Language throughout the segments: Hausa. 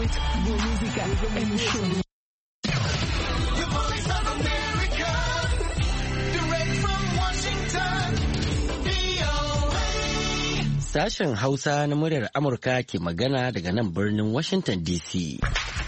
vos música en un show. Sashen Hausa na muryar Amurka ke magana daga nan birnin Washington DC.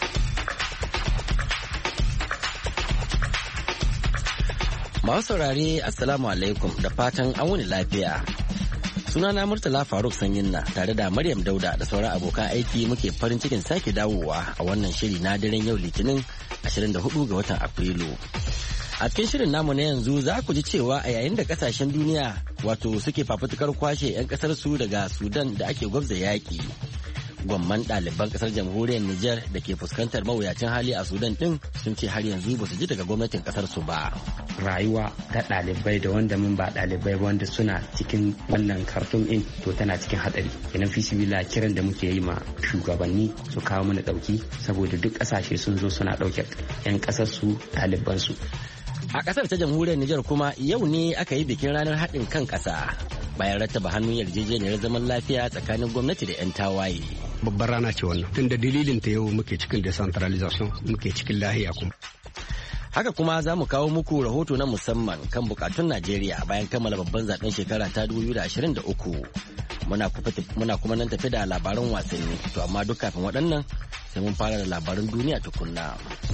Masu saurare Assalamu alaikum da fatan an wuni lafiya. Sunana Murtala Faruk Sanyinna tare da Maryam Dauda da sauran abokan aiki muke farin cikin sake dawowa a wannan shiri na daren yau Litinin 24 ga watan Afrilu. A cikin shirin namu na yanzu za ku ji cewa a yayin da kasashen duniya wato suke fafutukar kwashe 'yan kasar su daga Sudan da ake gwabza yaƙi. Gwamman ɗaliban kasar jamhuriyar Nijar da ke fuskantar mawuyacin hali a Sudan ɗin sun ce har yanzu ba su ji daga gwamnatin kasar su ba. Rayuwa ta ɗalibai da wanda mun ba ɗalibai wanda suna cikin wannan karton ɗin to tana cikin hatsari. Kenan fisibila kiran da muke yi ma shugabanni su kawo mana ɗauki saboda duk ƙasashe sun zo suna ɗauke 'yan ƙasar su ɗaliban su. A kasar ta jamhuriyar Nijar kuma yau ne aka yi bikin ranar haɗin kan ƙasa bayan rattaba hannun yarjejeniyar zaman lafiya tsakanin gwamnati da 'yan tawaye. Babbar rana ce wannan tunda dalilin ta yau muke cikin decentralization muke cikin lahiya kuma. Haka kuma za mu kawo muku rahoto na musamman kan bukatun Najeriya bayan kammala babban zaben shekara ta 2023. Muna kuma nan tafi da labaran wasanni to amma duk kafin waɗannan sai mun fara da labaran duniya tukunna.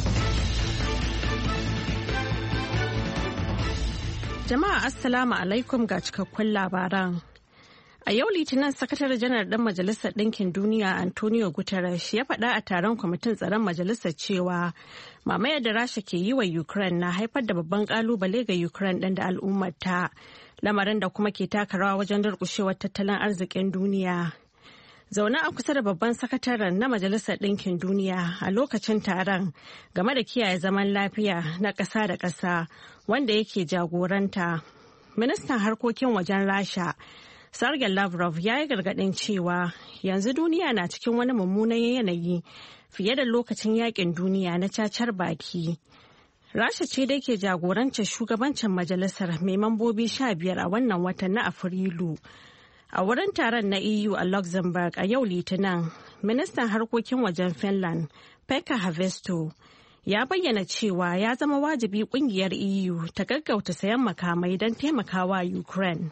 Jama'a Assalamu alaikum ga cikakkun labaran. A yau Litinin Sakataren Janar ɗan Majalisar Ɗinkin Duniya Antonio Guterres ya faɗa a taron kwamitin tsaron majalisar cewa mamayar da Rasha ke yi wa Ukraine na haifar da babban ƙalubale ga Ukraine ɗin da al'ummarta, lamarin da kuma ke taka rawa wajen durƙushewar tattalin arzikin duniya. Zaune a kusa da babban sakataren na Majalisar Ɗinkin Duniya a lokacin taron game da kiyaye zaman lafiya na ƙasa da ƙasa wanda yake jagoranta. Ministan harkokin wajen Rasha, Sergei Lavrov ya yi gargaɗin cewa yanzu duniya na cikin wani mummunan yanayi fiye da lokacin yakin duniya na cacar baki. Rasha ce da ke jagorancin shugabancin majalisar mai mambobi 15 a wannan watan na Afrilu. A wurin taron na EU a Luxembourg a yau Litinin, ministan harkokin wajen Finland, Pekka Haavisto, ya bayyana cewa ya zama wajibi kungiyar EU ta gaggauta sayan makamai don taimakawa Ukraine.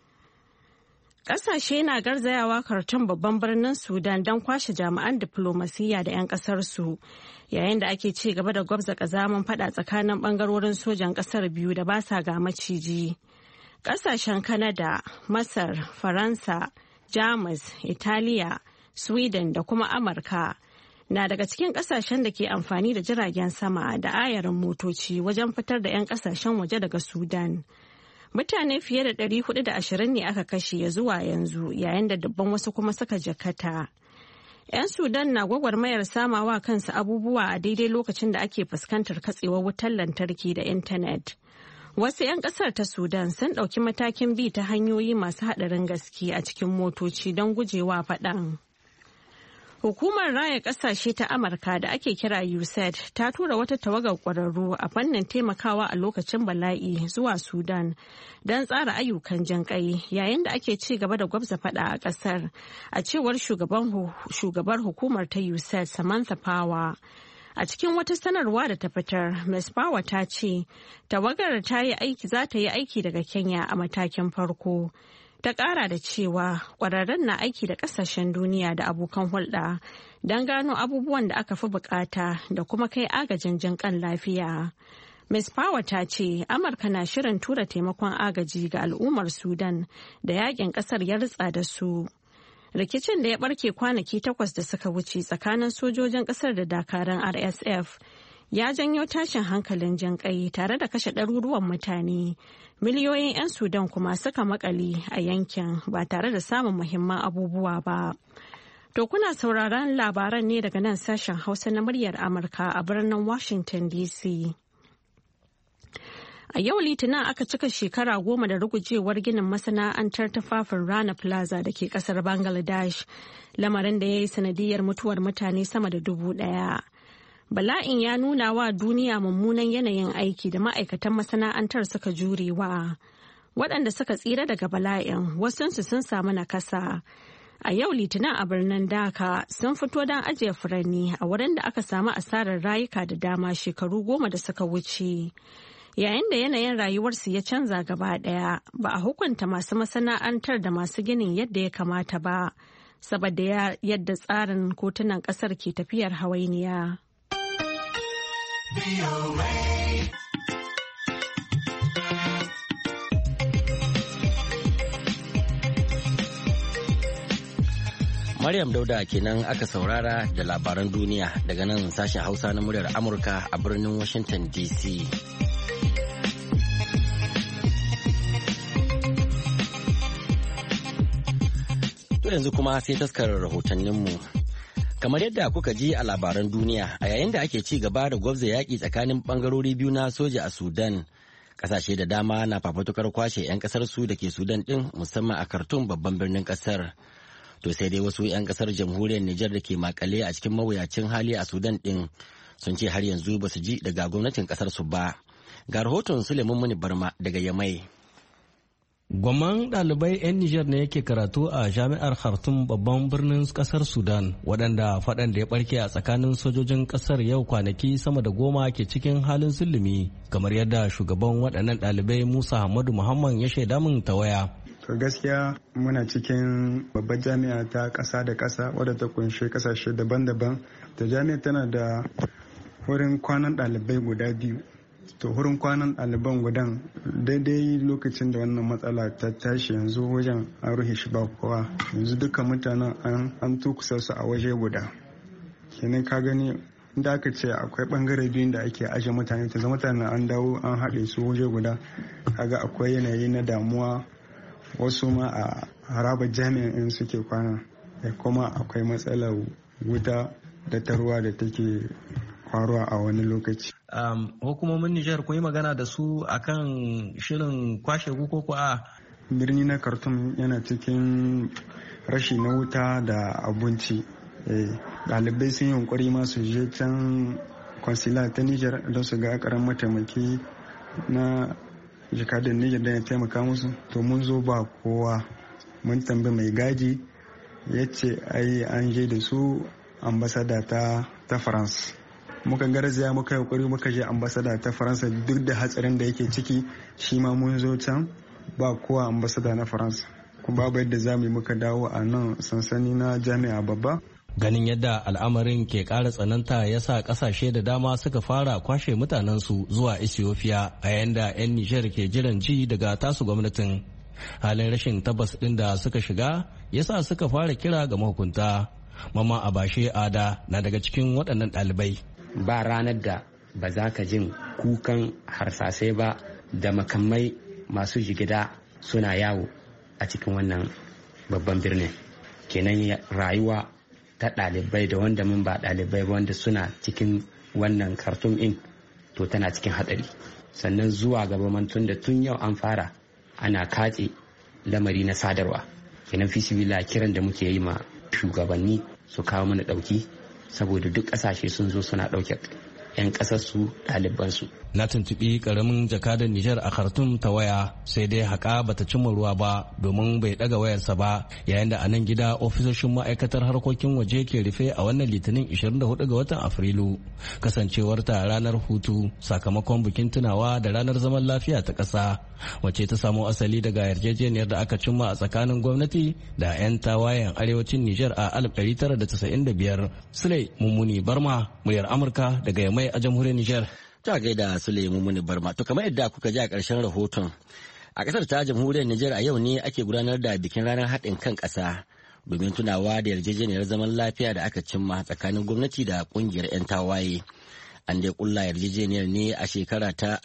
Ƙasashe na garzayawa Khartoum babban birnin Sudan don kwashe jami'an diflomasiyya da 'yan ƙasarsu yayin da ake ci gaba da gwabza ƙazamin faɗa tsakanin ɓangarorin sojan ƙasar biyu da ba sa ga maciji. Ƙasashen Canada, Masar, Faransa, Jamus, Italiya, Sweden da kuma Amurka na daga cikin ƙasashen da ke amfani da jiragen sama da ayarin motoci wajen fitar da 'yan ƙasashen waje daga Sudan. Mutane fiye da 420 ne aka kashe ya zuwa yanzu yayin da dubban wasu kuma suka jakata. 'Yan Sudan na gwagwarmayar samawa kansu abubuwa a daidai lokacin da ake fuskantar katsewar wutar lantarki da intanet. Wasu 'yan kasar ta Sudan sun ɗauki matakin bi ta hanyoyi masu haɗarin gaske a cikin motoci don gujewa faɗan. Hukumar Raya Ƙasashe ta Amurka da ake kira USAID ta tura wata tawagar ƙwararru a fannin taimakawa a lokacin bala'i zuwa Sudan don tsara ayyukan jinƙai yayin da ake ci gaba da gwabza faɗa a ƙasar, a cewar shugabar hukumar ta USAID Samantha Power. A cikin wata sanarwa da ta fitar, Ms. Power ta ce tawagar za ta yi aiki daga Kenya a matakin farko. Ta ƙara da cewa ƙwararren na aiki da ƙasashen duniya da abokan hulɗa don gano abubuwan da aka fi bukata da kuma kai agajin jinƙan lafiya. Ms. Power ta ce Amurka na shirin tura taimakon agaji ga al'ummar Sudan da yakin ƙasar ya ritsa da su. Rikicin da ya ɓarke kwanaki 8 da suka wuce tsakanin sojojin ƙasar da dakaran RSF ya janyo tashin hankalin jinƙai tare da kashe ɗaruruwan mutane. Miliyoyin 'yan Sudan kuma suka makale a yankin ba tare da samun muhimman abubuwa ba. To kuna sauraron labaran ne daga nan sashen Hausa na muryar Amurka a birnin Washington DC. A yau Litinin aka cika shekara 10 da rugujewar ginin masana'antar tufafin Rana Plaza da ke kasar Bangladesh, lamarin da ya yi sanadiyar mutuwar mutane sama da 1,000. Bala'in ya nuna wa duniya mummunan yanayin aiki da ma'aikatan masana'antar suka jurewa. Waɗanda suka tsira daga bala'in wasunsu sun samu nakasa. A yau Litinin a birnin Dhaka sun fito don ajiye furanni a wurin da aka samu asarar rayuka da dama shekaru 10 da suka wuce. Yayin da yanayin rayuwarsu ya canza gaba ɗaya, ba a hukunta masu masana'antar da masu ginin yadda ya kamata ba, saboda yadda tsarin kotunan ƙasar ke tafiyar hawainiya. Maryam Dauda kenan aka saurara da labaran duniya daga nan sashen Hausa na muryar Amurka a birnin Washington DC. To yanzu kuma sai taskarar rahotanninmu. Kamar yadda kuka ji a labaran duniya, a yayin da ake ci gaba da gwabza yaƙi tsakanin ɓangarori biyu na soja a Sudan, ƙasashe da dama na fafatukar kwashe 'yan ƙasar su da ke Sudan ɗin musamman a Khartoum babban birnin ƙasar. To sai dai wasu 'yan kasar jamhuriyar Nijar da ke makale a cikin mawuyacin hali a Sudan din sun ce har yanzu ba su ji daga gwamnatin kasar su ba. Ga rahoton Suleiman Muni Barma daga Yamai. Gwamman ɗalibai 'yan Nijar ne yake karatu a jami'ar Khartoum babban birnin ƙasar Sudan, waɗanda faɗan da ya ɓarke a tsakanin sojojin ƙasar yau kwanaki sama da 10 ke cikin halin sulumi, kamar yadda shugaban waɗannan ɗalibai Musa Hamadu Muhammad ya shaida min ta waya. To gaskiya muna cikin babbar jami'a ta ƙasa da ƙasa wadda ta kunshi ƙasashe daban-daban. Ta jami'a tana da wurin kwanan ɗalibai guda biyu. To wurin kwanan ɗaliban gudan daidai lokacin da wannan matsala ta tashi yanzu wajen an rufe shi ba kowa. Yanzu duka mutanen an tukusa su a waje guda. Kenan ka gani inda aka ce akwai bangare biyun da ake aje mutane, ta zama mutanen an dawo an haɗe su waje guda. Kaga akwai yanayi na damuwa. Wasu ma a harabar jami'an in suke kwana, kuma akwai matsalar wuta da ta ruwa da take faruwa a wani lokaci. Hukumomin Nijar kun yi magana da su akan shirin kwashe ku ko a birni na Khartoum yana cikin rashi na wuta da abinci. Ɗalibai sun yi yunkuri ma su je can consular ta Nijar don su ga karan mataimaki na jakadar Nijar da ya taimaka musu. To mun zo ba kowa, mun tambi mai gaji ya ce ai an je da su ambasada ta France. Muka garzaya muka yi muka je ambasada ta Faransa, duk da hatsarin da yake ciki shi ma mun zo can ba kowa ambasada na Faransa. Kuma babu yadda za mu yi muka dawo a nan sansani na jami'a babba. Ganin yadda al'amarin ke ƙara tsananta ya sa ƙasashe da dama suka fara kwashe mutanensu zuwa Ethiopia a yayin da 'yan Nijar ke jiran ji daga tasu gwamnatin. Halin rashin tabbas ɗin da suka shiga ya sa suka fara kira ga mahukunta. Mama Abashe Ada na daga cikin waɗannan ɗalibai. Ba ranar da ba za ka jin kukan harsasai ba da makamai masu jigida suna yawo a cikin wannan babban birnin. Kenan rayuwa ta ɗalibai da wanda mun ba ɗalibai wanda suna cikin wannan Khartoum in to tana cikin hatsari. Sannan zuwa gaba mantun da tun yau an fara ana katse lamari na sadarwa. Kenan fisibila kiran da muke yi ma shugabanni su kawo mana ɗauki, saboda duk ƙasashe sun zo suna ɗauke 'yan ƙasarsu ɗalibansu. Na tuntuɓi ƙaramin jakadan Nijar a Khartoum ta waya, sai dai haƙa bata cimma ruwa ba domin bai ɗaga wayarsa ba, yayin da a nan gida ofisoshin ma'aikatar harkokin waje ke rufe a wannan litinin 24 ga watan Afrilu, kasancewar ta ranar hutu sakamakon bikin tunawa da ranar zaman lafiya ta ƙasa, wacce ta samo asali daga yarjejeniyar da aka cimma a tsakanin gwamnati da 'yan tawayen arewacin Nijar a 1995. Sule Mummuni Barma, muryar Amurka daga Yamai a jamhuriyar Nijar. Ta gaida Suleiman Muni Barma. To kamar yadda kuka ji a ƙarshen rahoton, a ƙasar ta jamhuriyar Nijar a yau ne ake gudanar da bikin ranar haɗin kan ƙasa domin tunawa da yarjejeniyar zaman lafiya da aka cimma tsakanin gwamnati da ƙungiyar 'yan tawaye. An dai ƙulla yarjejeniyar ne a shekara ta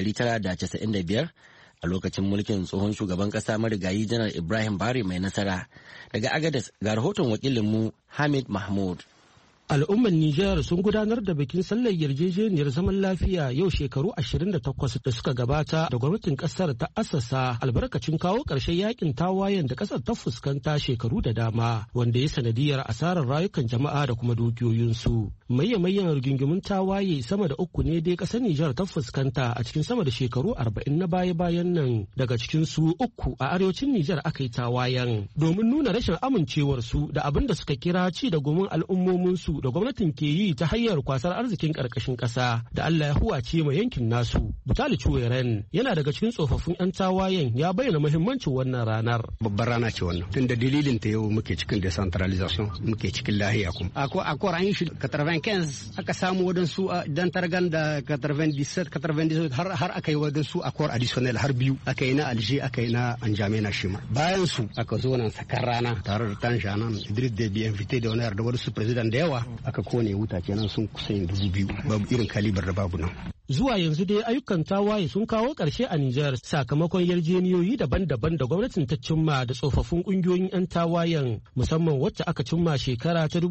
1995 a lokacin mulkin tsohon shugaban ƙasa marigayi janar Ibrahim Bari mai nasara. Daga Agadez ga rahoton wakilinmu Hamid Mahmud. Al'ummar Nijar sun gudanar da bikin sallar yarjejeniyar zaman lafiya yau shekaru 28 da suka gabata da gwamnatin kasar ta assasa albarkacin kawo ƙarshen yakin tawayen da kasar ta fuskanta shekaru da dama wanda ya sanadiyar asarar rayukan jama'a da kuma dukiyoyinsu. Mayyan rigingimun tawaye sama da 3 ne dai kasar Nijar ta fuskanta a cikin sama da shekaru 40 na baya-bayan nan, daga cikin su 3 a arewacin Nijar aka yi tawayen domin nuna rashin amincewarsu da abin da suka kira ci da gomin al'ummominsu da gwamnatin ke yi ta hanyar kwasar arzikin karkashin kasa da Allah ya huwace ma yankin nasu. Butali Chuweren yana daga cikin tsofaffin 'yan tawayen, ya bayyana muhimmancin wannan ranar. Babbar rana ce wannan, tunda dalilin ta yau muke cikin decentralization, muke cikin lahiya kuma. Akwai an yi shi 95 aka samu wadansu dan targan da 97 har aka yi wadansu akwai additional har 2 aka yi na Alger aka yi na Anjamena Shima. Bayan su aka zo nan sakar rana tare da Tanshanan Idris Deby invité da wani da wasu president da yawa aka kone wuta kenan sun kusa yin 2000 babu irin kalibar da babu nan. Zuwa yanzu dai ayyukan tawaye sun kawo ƙarshe a Nijar sakamakon yarjejeniyoyi daban-daban da gwamnatin ta cimma da tsofaffin ƙungiyoyin 'yan tawayen, musamman wacce aka cimma shekara ta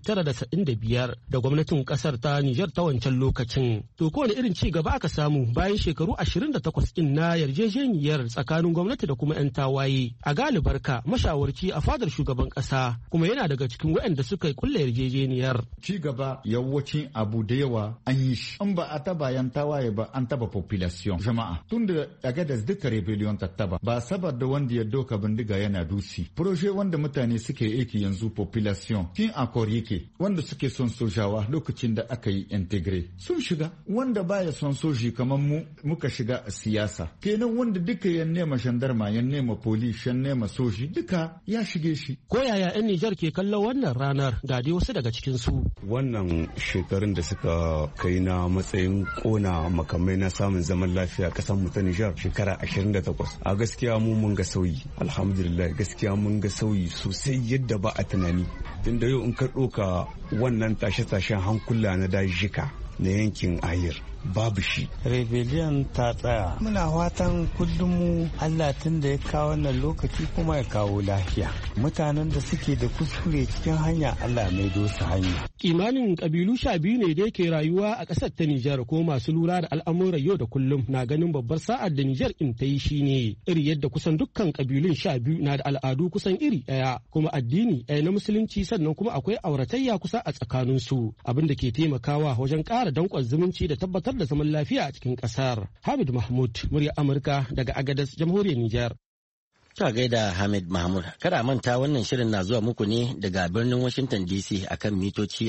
1975 da gwamnatin ƙasar ta Nijar ta wancan lokacin. To kowane irin ci gaba aka samu bayan shekaru 28 ɗin na yarjejeniyar tsakanin gwamnati da kuma 'yan tawaye. A galibarka mashawarci a fadar shugaban ƙasa kuma yana daga cikin waɗanda suka yi kulle yarjejeniyar. Ci gaba yawancin abu da yawa an yi shi. In ba a taba yan tawaye ba an taba population jama'a. Tun da daga da duka rebellion ta taba ba saboda wanda ya doka bindiga yana dusi. Proje wanda mutane suke aiki yanzu population kin akor yake wanda suke son sojawa lokacin da aka yi integre sun shiga, wanda baya son soji kamar mu muka shiga a siyasa. Kenan wanda duka ya nema shandarma ya nema police ya nema soji duka ya shige shi. Ko yaya 'yan Nijar ke kallon wannan ranar ga dai wasu daga cikin su. Wannan shekarun da suka kai na matsayin kona makamai na samun zaman lafiya kasan mu ta Nijar shekara 28 a gaskiya mun ga sauyi, alhamdulillah gaskiya mun ga sauyi sosai yadda ba a tunani. Tunda yau in ka ɗauka wannan tashe-tashen hankula na dajika na yankin Ayir babu shi. Rebellion ta tsaya. Muna fatan kullum mu Allah tun da ya kawo wannan lokaci kuma ya kawo lafiya. Mutanen da suke da kuskure cikin hanya Allah mai dosa hanya. Kimanin kabilu 12 ne da yake rayuwa a ƙasar ta Nijar, ko masu lura da al'amuran yau da kullum na ganin babbar sa'ar da Nijar in ta yi shine iri yadda kusan dukkan kabilun 12 na da al'adu kusan iri ɗaya kuma addini ɗaya na musulunci, sannan kuma akwai auratayya kusa a tsakaninsu, abin da ke taimakawa wajen ƙara danƙon zumunci da tabbatar da zaman lafiya a cikin kasar. Hamid Mahmud, murya Amurka daga Agadez, Jamhuriyar Nijar. Ta gaida Hamid Mahmud. Kada manta wannan shirin na zuwa muku ne daga birnin Washington DC akan mitoci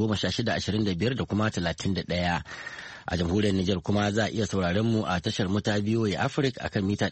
1625 da kuma 31. A jamhuriyar Nijar kuma za a iya sauraron mu a tashar mu ta VOA Africa akan mita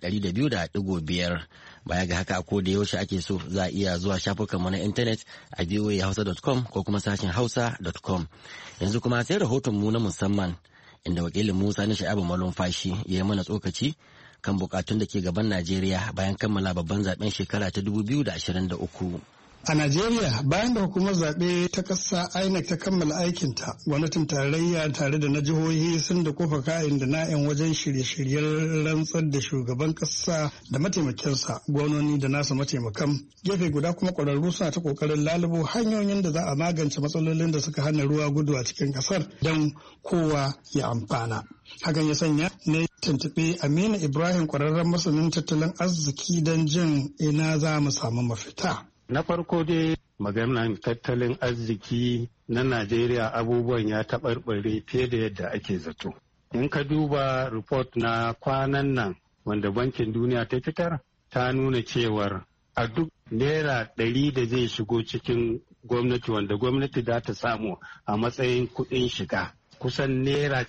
200.5. Baya ga haka, ko da yaushe ake so za a iya zuwa shafukanmu na intanet a voahausa.com ko kuma sashen hausa.com. Yanzu kuma sai rahoton mu na musamman, inda wakilin Musa na Sha'abu Malumfashi ya yi mana tsokaci kan bukatun da ke gaban Najeriya bayan kammala babban zaben shekara ta 2023. A Najeriya, bayan da hukumar zaɓe ta ƙasa INEC ta kammala aikinta, gwamnatin tarayya tare da na jihohi sun da kofa kayan da na'in wajen shirye-shiryen rantsar da shugaban ƙasa da mataimakinsa, gwamnoni da nasa mataimakan. Gefe guda kuma ƙwararru suna ta ƙoƙarin lalubo hanyoyin da za a magance matsalolin da suka hana ruwa gudu a cikin ƙasar don kowa ya amfana. Hakan ya sanya na tuntuɓe Aminu Ibrahim, ƙwararren masanin tattalin arziki, don jin ina za mu samu mafita. Na farko dai maganar tattalin arziki na Najeriya abubuwan ya taɓarɓare fiye da yadda ake zato. In ka duba report na kwanan nan wanda Bankin Duniya ta fitar, ta nuna cewar a duk naira 100 da zai shigo cikin gwamnati wanda gwamnati za ta samu a matsayin kuɗin shiga, kusan naira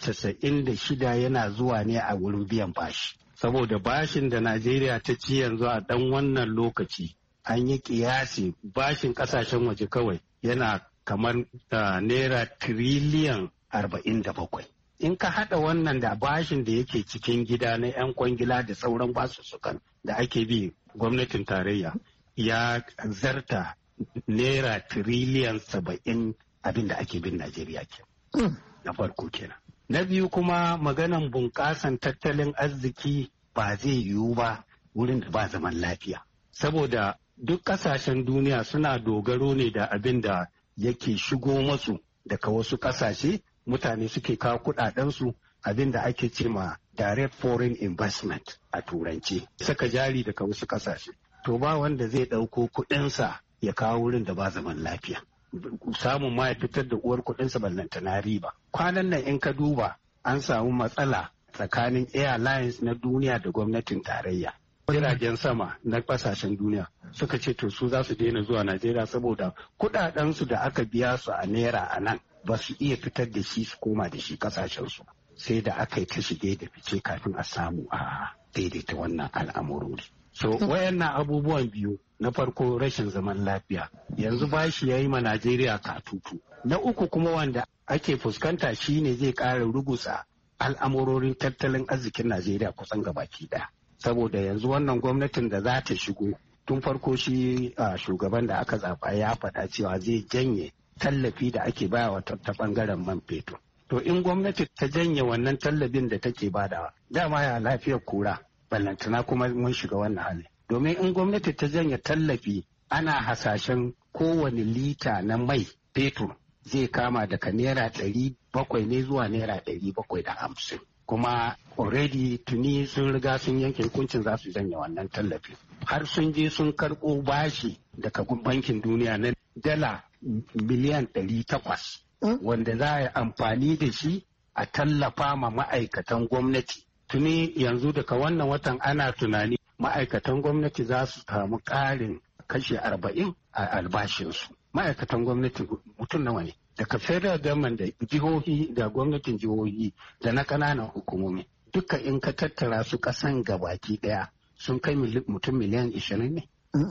96 yana zuwa ne a wurin biyan bashi. Saboda bashin da Najeriya ta ci yanzu a ɗan wannan lokaci, an yi kiyasi bashin kasashen waje kawai yana kamar naira tiriliyan 47. In ka haɗa wannan da bashin da yake cikin gida na 'yan kwangila da sauran basussukan da ake bi gwamnatin tarayya, ya zarta naira tiriliyan 70 abin da ake bin Najeriya ke. Na farko kenan. Na biyu kuma maganan bunƙasan tattalin arziki ba zai yiwu ba wurin da ba zaman lafiya. Saboda duk kasashen duniya suna dogaro ne da abin da yake shigo masu daga wasu ƙasashe, mutane suke kawo kuɗaɗensu, abin da ake ce ma direct foreign investment a turanci, saka jari daga wasu ƙasashe. To ba wanda zai ɗauko kuɗinsa ya kawo wurin da ba zaman lafiya. Samun ma ya fitar da uwar kuɗinsa ballantana riba. Kwanan nan in ka duba an samu matsala tsakanin airlines na duniya da gwamnatin tarayya. Jiragen sama na kasashen duniya suka ce to su za su daina zuwa Najeriya saboda kuɗaɗensu da aka biya su a naira a nan ba su iya fitar da shi su koma da shi kasashensu. Sai da aka yi ta shige da fice kafin a samu a daidaita wannan al'amurori. So wayannan abubuwan biyu, na farko rashin zaman lafiya, yanzu bashi ya yi ma Najeriya katutu. Na uku kuma wanda ake fuskanta shine zai ƙara rugusa al'amurorin tattalin arzikin Najeriya kusan gabaki ɗaya. Saboda yanzu wannan gwamnatin da za ta shigo, tun farko shi shugaban da aka zaɓa ya faɗa cewa zai janye tallafi da ake bayawa ta ɓangaren man fetur. To in gwamnati ta janye wannan tallafin da take badawa, dama ya lafiyar kura, ballantana kuma mun shiga wannan hali. Domin in gwamnati ta janye tallafi, ana hasashen kowane lita na mai fetur zai kama daga naira 700 ne zuwa naira 750. Kuma already tuni sun riga sun yanke hukuncin za su janye wannan tallafi. Har sun je sun karɓo bashi daga bankin duniya na dala miliyan 800 wanda za a yi amfani da shi a tallafa ma ma'aikatan gwamnati. Tuni yanzu daga wannan watan ana tunani ma'aikatan gwamnati za su samu ƙarin kashe 40 a albashinsu. Ma'aikatan gwamnati mutum nawa ne? Daga federal government da jihohi da gwamnatin jihohi da na ƙananan hukumomi duka in ka tattara su ƙasan gabaki ɗaya sun kai mutum miliyan 20 ne.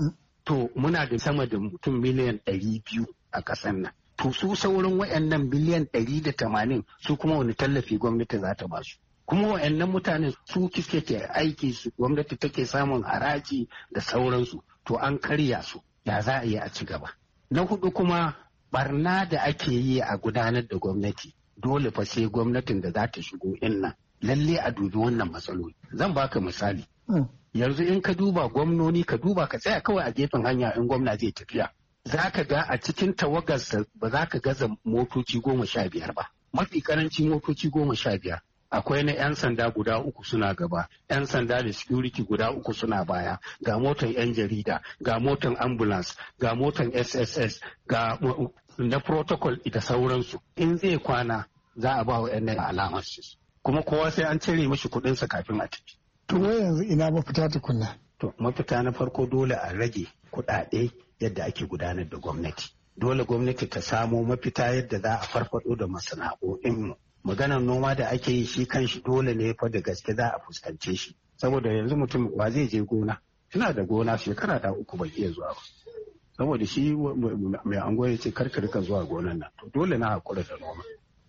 To muna da sama da mutum miliyan 200 a ƙasan nan. To su sauran wayannan miliyan 180 su kuma wani tallafi gwamnati za ta ba su. Kuma wayannan mutane su ke aiki su gwamnati take samun haraji da sauransu, to an karya su, ya za a yi a ci gaba. Na hudu kuma barna da ake yi a gudanar da gwamnati, dole fa sai gwamnatin da za ta shigo inna lalle a dubi wannan matsaloli. Zan baka misali. Yanzu in ka duba gwamnoni, ka duba ka tsaya kawai a gefen hanya in gwamna zai tafiya. Za ka ga a cikin tawagarsa ba za ka gaza motoci 15 ba. Mafi karanci motoci 15. Akwai na 'yan sanda guda 3 suna gaba, 'yan sanda da security guda 3 suna baya, ga motan 'yan jarida, ga motan ambulance, ga motan SSS, ga na protocol da sauransu. In zai kwana za a ba wa 'yan alamansu. Kuma kowa sai an cire mashi kuɗinsa kafin a tafi. To yanzu ina mafita tukunna? To mafita na farko dole a rage kuɗaɗe yadda ake gudanar da gwamnati. Dole gwamnati ta samo mafita yadda za a farfado da masana'o'inmu. Maganar noma da ake yi shi kanshi dole ne fa da gaske za a fuskance shi. Saboda yanzu mutum ba zai je gona. Ina da gona shekara da 3 bai iya zuwa ba. Saboda shi mai ango ya ce karka rika zuwa gonan nan. To dole na hakura da noma.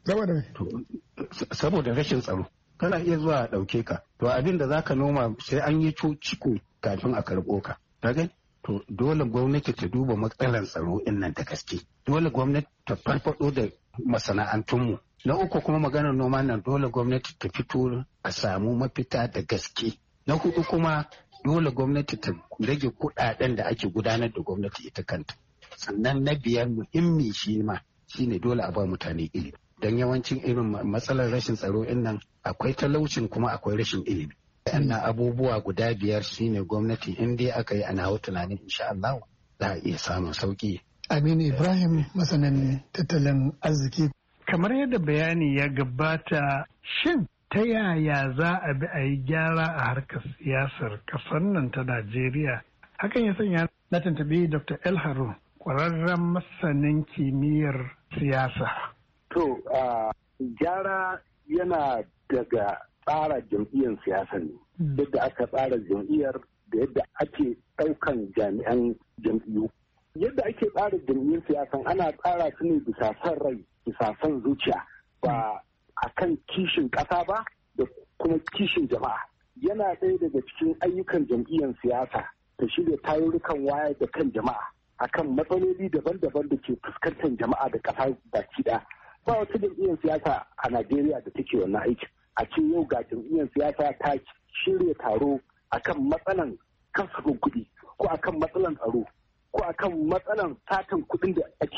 Saboda rashin tsaro. Kana iya zuwa a ɗauke ka. To abin da zaka noma sai an yi ciko kafin a karɓo ka. Kaga? To dole gwamnati ta duba matsalar tsaro in nan da gaske. Dole gwamnati ta farfado da masana'antunmu. Na uku kuma maganar noma nan dole gwamnati ta fito a samu mafita da gaske. Na hudu kuma dole gwamnati ta rage kuɗaɗen da ake gudanar da gwamnati ita kanta. Sannan na biyar muhimmi shi ma shine dole a ba mutane ilimi. Don yawancin irin matsalar rashin tsaro in nan akwai talaucin kuma akwai rashin ilimi. Wannan abubuwa guda 5 shine gwamnati in dai aka yi ana hau tunanin insha Allah za a iya samun sauki. Aminu Ibrahim masanin tattalin arziki. Kamar yadda bayani ya gabata, shin ta yaya za a bi a yi gyara a harkar siyasar ƙasar nan ta Najeriya? Hakan ya sanya na tuntubi Dr. El Harun, ƙwararren masanin kimiyyar siyasa. To, gyara yana daga tsara jam'iyyar siyasa ne. Yadda aka tsara jam'iyyar da yadda ake ɗaukan jami'an jam'iyyu. Yadda ake tsara jam'iyyar siyasan ana tsara su ne bisa son rai, bisa son zuciya, ba a kan kishin ƙasa ba da kuma kishin jama'a. Yana ɗaya daga cikin ayyukan jam'iyyar siyasa ta shirya tarurrukan wayar da kan jama'a akan matsaloli daban-daban da ke fuskantar jama'a da ƙasa baki ɗaya. Ba wata jam'iyyar siyasa a Najeriya da take wannan aikin. A ce yau ga jam'iyyar siyasa ta shirya taro akan matsalan kasafin kuɗi ko akan matsalan tsaro ko akan matsalan satan kuɗin da ake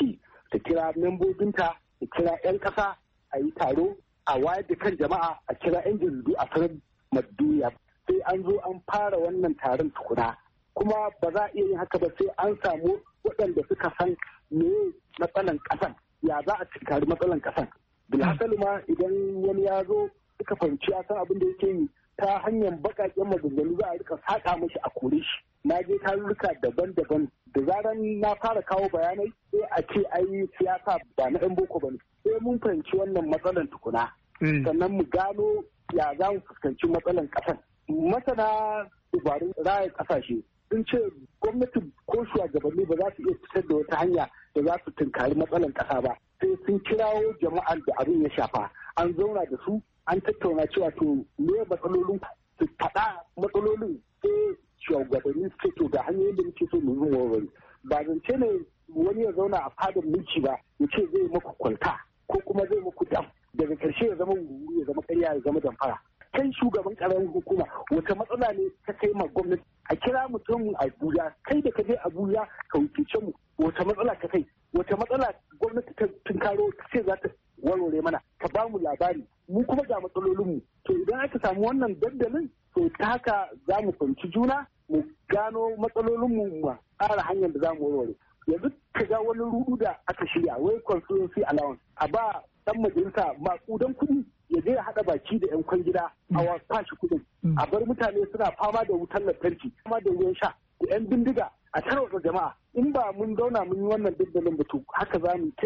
ta kira membobinta, ta kira 'yan ƙasa a yi taro a wayar da kan jama'a, a kira 'yan jaridu a sanar duniya. Sai an zo an fara wannan taron tukuna. Kuma ba za a iya yin haka ba sai an samu waɗanda suka san me matsalan ƙasan, ya za a cinkari matsalan ƙasan. Bilhassali ma idan wani ya zo suka fahimci ya san abin da yake yi, ta hanyar baƙaƙen maganganu za a rika saƙa mashi a kore shi. Na je tarurruka daban-daban, da zaran na fara kawo bayanai sai a ce ai siyasa ba na 'yan boko ba ne. Sai mun fahimci wannan matsalan tukuna. Sannan mu gano ya za mu fuskanci matsalan ƙasan. Masana dabarun raya ƙasashe sun ce gwamnati ko shugabanni ba za su iya fitar da wata hanya da za su tunkari matsalan ƙasa ba. Sai sun kirawo jama'ar da abin ya shafa. An zauna da su, an tattauna cewa to me matsalolin su faɗa matsalolin, sai shugabanni su ce to ga hanyoyin da muke so mu yi warware. Ba zance ne wani ya zauna a fadar mulki ba ya ce zai maku kwalta ko kuma zai maku dam, daga ƙarshe ya zama wuri, ya zama ƙarya, ya zama damfara. Kai shugaban ƙaramin hukuma wata matsala ne ta kai ma gwamnati, a kira mutum Abuja, kai da ka je Abuja ka wuce mu, wata matsala ka kai, wata matsala gwamnati ta tunkaro ta ce za ta warware mana, ka ba mu labari, mu kuma ga matsalolinmu. To idan aka samu wannan dandalin, to ta haka za mu fahimci juna, mu gano matsalolinmu, mu tsara hanyar da za mu warware. Yanzu ka ga wani rudu da aka shirya, wai constituency allowance, a ba dan majalisa maƙudan kuɗi ya je ya haɗa baki da 'yan kwangila a wasa shi kuɗin, a bar mutane suna fama da wutar lantarki, fama da ruwan sha, da 'yan bindiga a tarwatsa jama'a. In ba mun zauna mun yi wannan dandalin ba, to haka za mu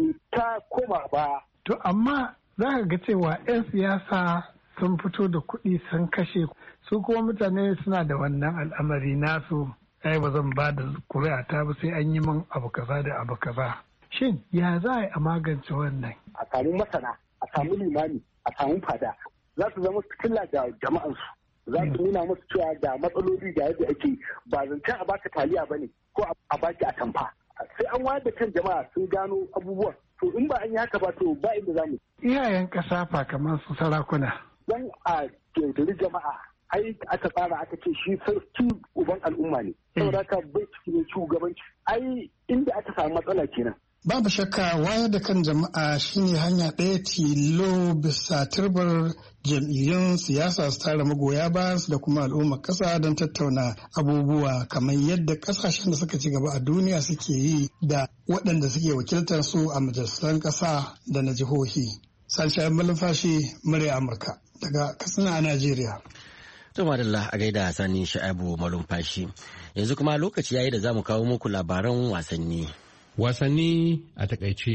ta koma baya. To amma za ka ga cewa 'yan siyasa sun fito da kuɗi sun kashe, su kuma mutane suna da wannan al'amari nasu, ai ba zan ba da kuri'ata ba sai an yi min abu kaza da abu kaza. Shin ya za a magance wannan? A samu masana, a samu limami, a samu fada, za su zama fitila da jama'ansu, za su nuna musu cewa da matsaloli da yadda ake, ba zancen a baka taliya ba ne ko a baki a tamfa. Sai an wayar da kan jama'a sun gano abubuwan. To in ba an yi haka ba, to ba inda za mu. Iyayen ƙasa fa kamar su sarakuna. Dan a yaudari jama'a, ai aka tsara aka ce shi sarki uban al'umma ne. Saboda haka bai cikin shugabanci. Ai inda aka samu matsala kenan. Babu shakka wayar da kan jama'a shine hanya ɗaya tilo bisa turbar jam'iyyun siyasa su tara magoya bayan su da kuma al'ummar ƙasa don tattauna abubuwa kamar yadda ƙasashen da suka ci gaba a duniya suke yi da waɗanda suke wakiltar su a majalisar ƙasa da na jihohi. Salisha Malumfashi, murya Amurka daga Katsina a Najeriya. To madalla a gaida Sani Sha'abu Malumfashi. Yanzu kuma lokaci yayi da za mu kawo muku labaran wasanni. Wasanni a takaice.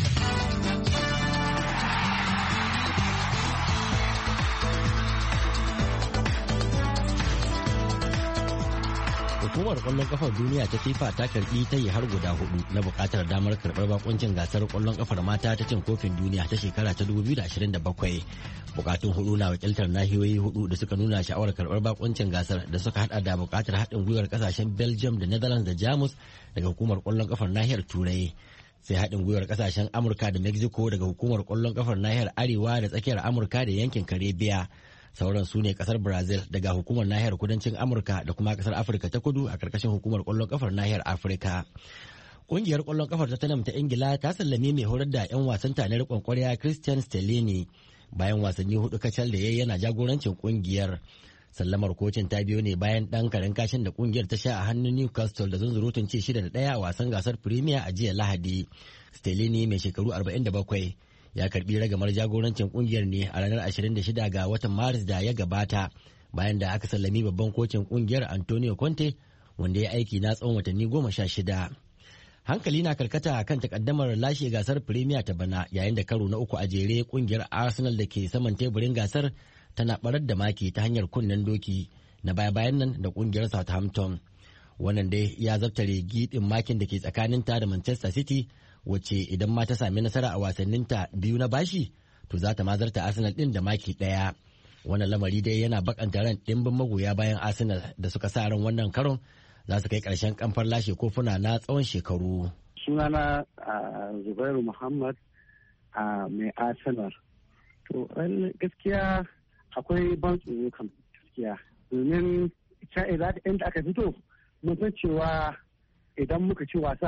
Hukumar kwallon kafar duniya ta FIFA ta karbi ta yi har guda hudu na bukatar damar karbar bakuncin gasar kwallon kafar mata ta cin kofin duniya ta shekara ta 2027. Bukatun hudu na wakiltar nahiyoyi hudu da suka nuna sha'awar karbar bakuncin gasar da suka hada da bukatar haɗin gwiwar kasashen Belgium da Netherlands da Jamus daga hukumar kwallon kafar nahiyar Turai. Sai haɗin gwiwar kasashen Amurka da Mexico daga hukumar kwallon kafar nahiyar Arewa da tsakiyar Amurka da yankin Karibiya. Sauran su ne kasar Brazil daga hukumar nahiyar kudancin Amurka da kuma kasar Afirka ta kudu a karkashin hukumar kwallon kafar nahiyar Afirka. Kungiyar kwallon kafar Tottenham ta Ingila ta sallame mai horar da 'yan wasan ta na riƙon kwarya Christian Stellini bayan wasanni hudu kacal da yayi yana jagorancin kungiyar. Sallamar kocin ta biyo ne bayan dan karin kashin da kungiyar ta sha a hannun Newcastle da zunzurutun ci 6-1 a wasan gasar Premier a jiya Lahadi. Stellini mai shekaru 47 ya karbi ragamar jagorancin kungiyar ne a ranar 26 ga watan Maris da ya gabata bayan da aka sallami babban kocin kungiyar Antonio Conte wanda ya aiki na tsawon watanni 16. Hankali na karkata kan takaddamar lashe gasar Premier ta bana yayin da karo na uku a jere kungiyar Arsenal da ke saman teburin gasar tana barar da maki ta hanyar kunnen doki na baya-bayan nan da kungiyar Southampton. Wannan dai ya zabtare gidin makin da ke tsakaninta da Manchester City wacce idan ma ta sami nasara a wasanninta biyu na bashi to za ta mazarta Arsenal din da maki ɗaya. Wannan lamari dai yana bakanta ran ɗimbin magoya bayan Arsenal da suka sa ran wannan karon za su kai ƙarshen kamfar lashe kofuna na tsawon shekaru. Sunana Zubairu Muhammad mai Arsenal. To gaskiya akwai ban tsoro kan gaskiya domin inda aka fito mun san cewa idan muka ci wasa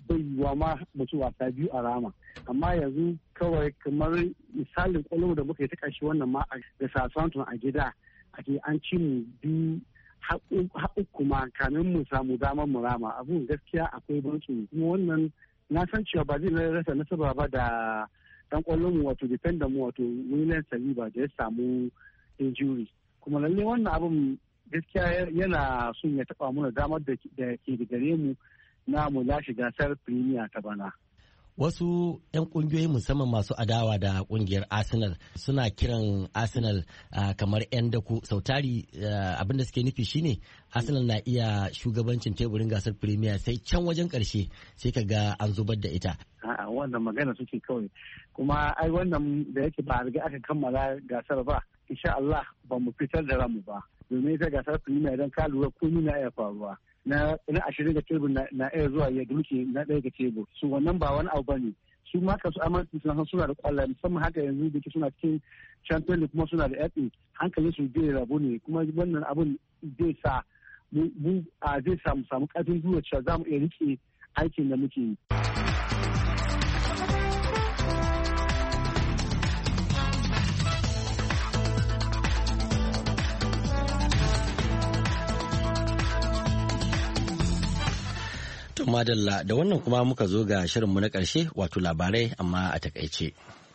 bai yiwa ma mutu wasa biyu a rama. Amma yanzu kawai kamar misalin kwallo da muka yi ta ƙarshe wannan ma da Southampton a gida ake an ci mu biyu uku ma kamin mu samu damar mu rama. Abun gaskiya akwai banki kuma wannan na san cewa ba zai rasa nasaba ba da dan kwallon mu wato defender mu wato William Saliba da ya samu injury. Kuma lalle wannan abun gaskiya yana son ya taba mana damar da ke da gare mu na mu lashe gasar Premier ta bana. Wasu 'yan kungiyoyi musamman masu adawa da kungiyar Arsenal suna kiran Arsenal kamar 'yan daku. Sautari abinda suke nufi shine Arsenal na iya shugabancin teburin gasar Premier sai can wajen karshe sai ka ga an zubar da ita. A'a wannan magana suke kawai. Kuma ai wannan da yake ba a riga aka kammala gasar ba, insha Allah ba mu fitar da ramu ba. Domin ita gasar Premier idan ka lura komai na iya faruwa. Na 20 ga tebur na iya zuwa ya duke na ɗaya ga tebur. Su wannan ba wani abu bane. Su ma kasu amanci suna da kwallaye musamman haka yanzu da ke suna cikin champion da kuma suna da yaƙi hankalin su zai rabu ne kuma wannan abun zai sa zai samu ƙarfin gwiwa cewa za mu iya rike aikin da muke yi. Madalla da wannan kuma muka zo ga shirinmu na ƙarshe wato labarai amma a takaice.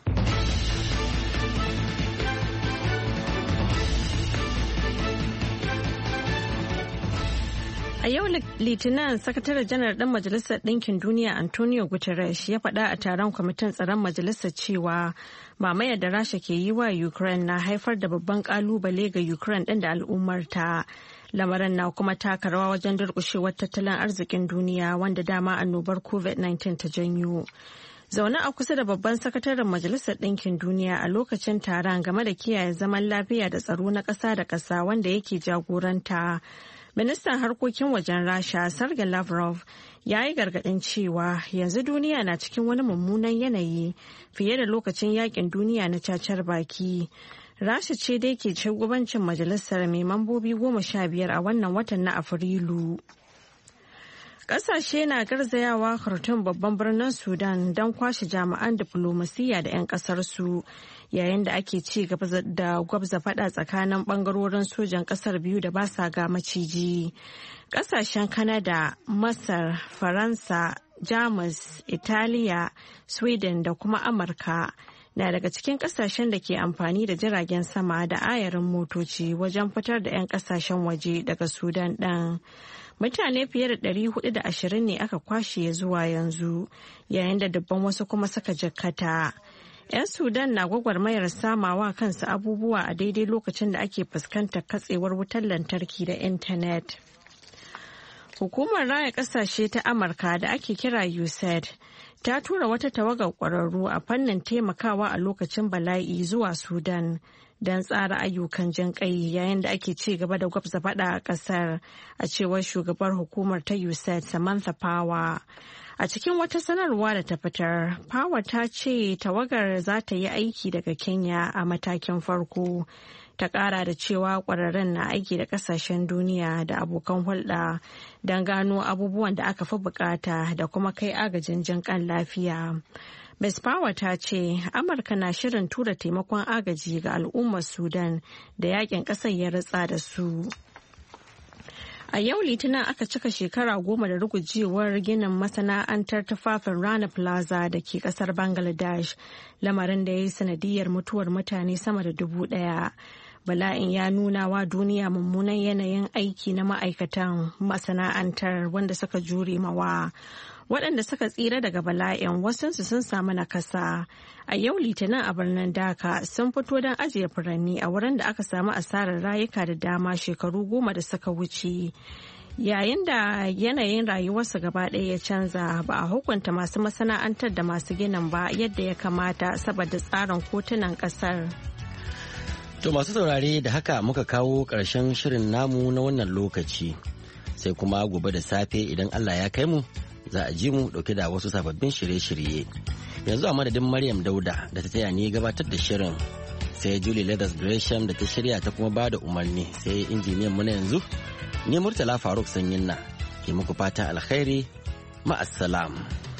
A yau Litinin Sakataren Janar ɗin Majalisar Ɗinkin Duniya Antonio Guterres ya faɗa a taron kwamitin tsaron majalisar cewa mamayar da Rasha ke yi wa Ukraine na haifar da babban ƙalubale ga Ukraine ɗin da al'ummarta. Lamarin na kuma taka rawa wajen durƙushewar tattalin arzikin duniya wanda dama annobar COVID-19 ta janyo. Zaune a kusa da babban sakataren Majalisar Ɗinkin Duniya a lokacin taron game da kiyaye zaman lafiya da tsaro na ƙasa da ƙasa wanda yake jagoranta. Ministan harkokin wajen Rasha Sergei Lavrov ya yi gargaɗin cewa yanzu duniya na cikin wani mummunan yanayi fiye da lokacin yakin duniya na cacar baki. Rasha ce dai ke shugabancin majalisar mai mambobi 15 a wannan watan na Afrilu. Ƙasashe na garzayawa Khartoum babban birnin Sudan don kwashe jami'an diflomasiyya da 'yan ƙasarsu yayin da ake ci gaba da gwabza fada tsakanin ɓangarorin sojan ƙasar biyu da ba sa ga maciji. Ƙasashen Canada, Masar, Faransa, Jamus, Italiya, Sweden da kuma Amurka na daga cikin kasashen da ke amfani da jiragen sama da ayarin motoci wajen fitar da 'yan kasashen waje daga Sudan ɗin. Mutane fiye da 420 ne aka kwashe zuwa yanzu, yayin da dubban wasu kuma suka jikkata. 'Yan Sudan na gwagwarmayar samawa kansu abubuwa a daidai lokacin da ake fuskantar katsewar wutar lantarki da intanet. Hukumar raya kasashe ta Amurka da ake kira USAID ta tura wata tawagar ƙwararru a fannin taimakawa a lokacin bala'i zuwa Sudan don tsara ayyukan jin ƙai yayin da ake ci gaba da gwabza faɗa a ƙasar, a cewar shugabar hukumar ta USAID Samantha Power. A cikin wata sanarwa da ta fitar, Power ta ce tawagar za ta yi aiki daga Kenya a matakin farko. Ta ƙara da cewa ƙwararren na aiki da ƙasashen duniya da abokan hulɗa don gano abubuwan da aka fi bukata da kuma kai agajin jin ƙan lafiya. Ms. Power ta ce Amurka na shirin tura taimakon agaji ga al'ummar Sudan da yakin ƙasar ya ritsa da su. A yau Litinin aka cika shekara 10 da rugujewar ginin masana'antar tufafin Rana Plaza da ke kasar Bangladesh, lamarin da ya yi sanadiyar mutuwar mutane sama da 1,000. Bala'in ya nuna wa duniya mummunan yanayin aiki na ma'aikatan masana'antar wanda suka jure mawa. Waɗanda suka tsira daga bala'in wasansu sun samu nakasa. A yau Litinin a birnin Dhaka sun fito don ajiye furanni a wurin da aka samu asarar rayuka da dama shekaru 10 da suka wuce. Yayin da yanayin rayuwarsu gaba ɗaya ya canza, ba a hukunta masu masana'antar da masu ginin ba yadda ya kamata saboda tsarin kotunan ƙasar. To masu saurare da haka muka kawo ƙarshen shirin namu na wannan lokaci. Sai kuma gobe da safe idan Allah ya kai mu za a ji mu dauke da wasu sababbin shirye-shirye. Yanzu a madadin Maryam Dauda da ta taya ni gabatar da shirin, sai Julie Leathers Gresham da ta shirya ta kuma ba da umarni, sai injiniyan mu na yanzu ni Murtala Faruk Sanyinna ke muku fatan alkhairi ma'assalam.